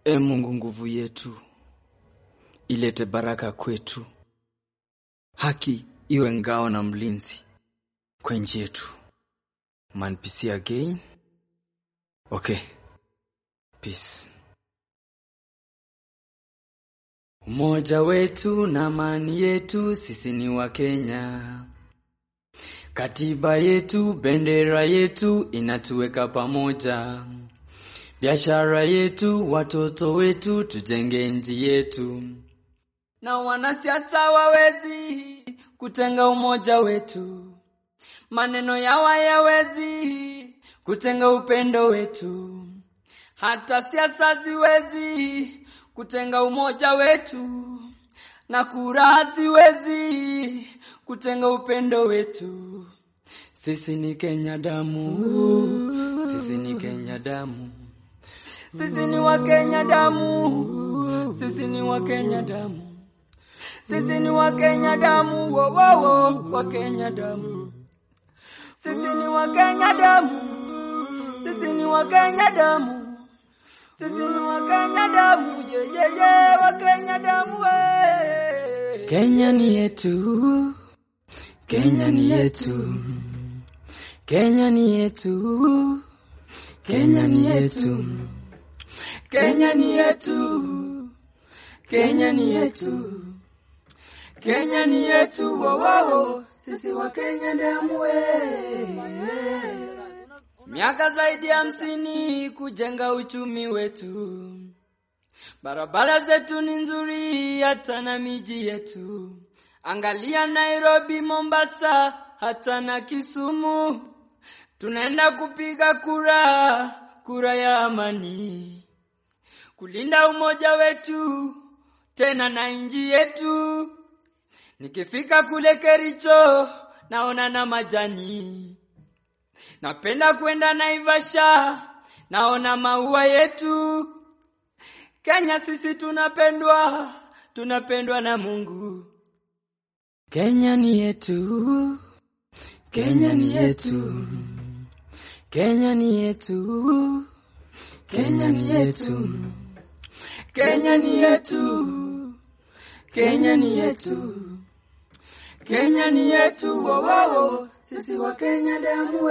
Mungu nguvu yetu, ilete baraka kwetu. Haki iwe ngao na mlinzi kwa nchi yetu. Man, peace again. Okay. Peace. Umoja wetu na amani yetu, sisi ni wa Kenya. Katiba yetu, bendera yetu inatuweka pamoja. Biashara yetu, watoto wetu, tujenge nchi yetu. Na wanasiasa wawezi kutenga umoja wetu. Maneno yao hayawezi kutenga upendo wetu. Hata siasa ziwezi kutenga umoja wetu. Na kura haziwezi kutenga upendo wetu. Sisi ni Kenya damu. Sisi ni Kenya damu. Sisi ni wa Kenya damu. Sisi ni wa Kenya damu. Sisi ni wa Kenya damu. Wo wo wo, wa Kenya damu. Sisi ni wa Kenya damu. Sisi ni wa Kenya damu. Sisi ni wa Kenya damu. Ye ye ye, wa Kenya damu we. Kenya ni yetu. Kenya ni yetu. Kenya ni yetu. Kenya ni yetu. Kenya ni yetu. Kenya ni yetu. Kenya ni yetu. Wo wo wo, sisi wa Kenya damu we. Miaka zaidi ya 50 kujenga uchumi wetu. Barabara zetu ni nzuri hata na miji yetu. Angalia Nairobi, Mombasa, hata na Kisumu. Tunaenda kupiga kura ya amani. Kulinda umoja wetu, tena na nchi yetu. Nikifika kule Kericho, naona na majani. Napenda kwenda Naivasha, naona maua yetu. Kenya sisi tunapendwa na Mungu. Kenya ni yetu. Kenya ni yetu. Kenya ni yetu. Kenya ni yetu. Kenya ni yetu. Kenya ni yetu. Kenya ni yetu. Wo wo wo, sisi wa Kenya damu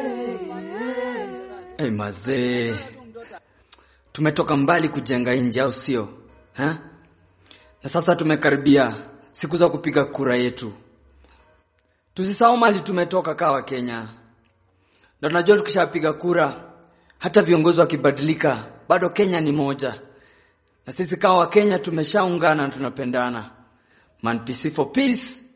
we. Mazee, tumetoka mbali kujenga nchi, au sio? Na sasa tumekaribia siku za kupiga kura yetu. Tusisahau mali tumetoka kawa Kenya. Na tunajua tukishapiga kura, hata viongozi wakibadilika, bado Kenya ni moja. Na sisi kawa Kenya tumeshaungana na tunapendana. Man, peace for peace.